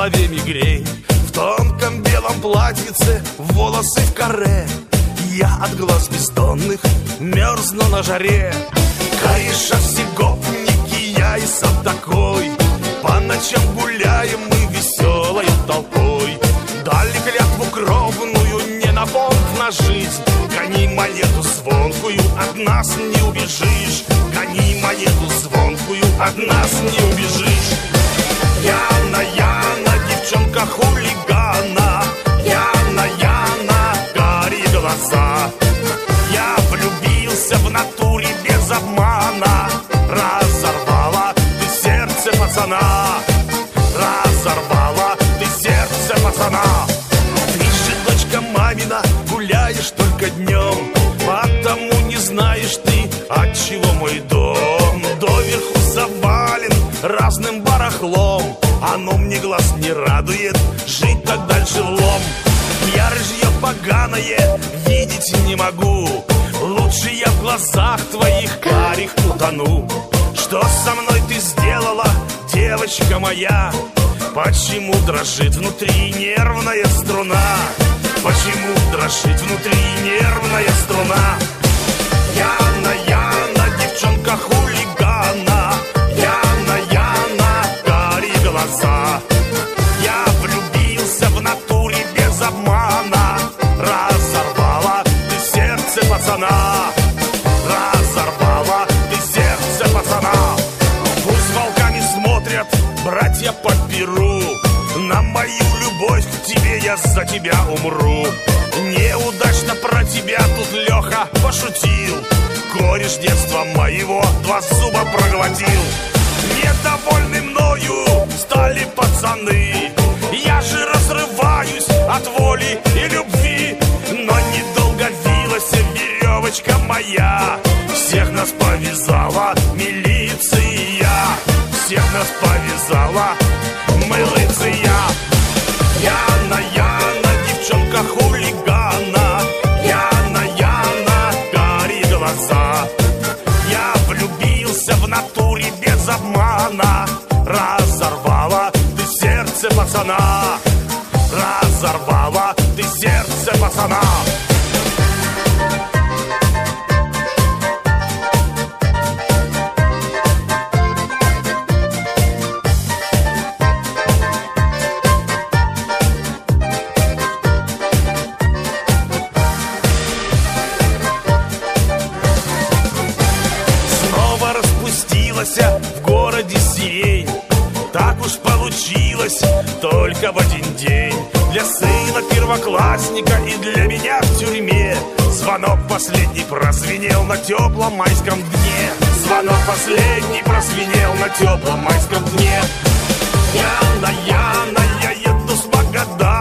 голове мигрень. В тонком белом платьице, волосы в каре. Я от глаз бездонных мерзну на жаре. Каиша Всегопники, я и сам такой. По ночам гуляем мы веселой толпой. Дали клятву кровную не на фонд на жизнь. Гони монету звонкую, от нас не убежишь. Гони монету звонкую, от нас не убежишь. Яна, Яна, девчонка хулигана. Яна, Яна, карие глаза. Я влюбился в натуре без обмана. Разорвала ты сердце пацана. Разорвала ты сердце пацана. Ты же дочка мамина, гуляешь только днем. Потому не знаешь ты, отчего мой дом доверху завален разным барахлом. Оно мне глаз не радует, жить так дальше влом. Я рыжье поганое видеть не могу. Лучше я в глазах твоих карих утону. Что со мной ты сделала, девочка моя? Почему дрожит внутри нервная струна? Почему дрожит внутри нервная струна? Яна, Яна, девчонка хулигана. Яна, Яна, карие глаза. Я влюбился в натуре без обмана. Разорвала ты сердце пацана. Разорвала ты сердце пацана. Пусть волками смотрят братья по перу. На мою любовь к тебе я за тебя умру. Неудачно про тебя тут Леха пошутил. Кореш детства моего два зуба проглотил. Недовольны мною стали пацаны. Я же разрываюсь от воли и любви. Но недолго вилась веревочка моя. Всех нас повязала милиция. Всех нас повязала милиция. Яна, Яна, девчонка хулигана. Яна, Яна, карие глаза. Я влюбился в натуре без обмана. Разорвала ты сердце пацана. Разорвала ты сердце пацана. В городе сирень. Так уж получилось только в один день. Для сына первоклассника и для меня в тюрьме. Звонок последний прозвенел на теплом майском дне. Звонок последний прозвенел на теплом майском дне. Яна, Яна, я еду с Магадана.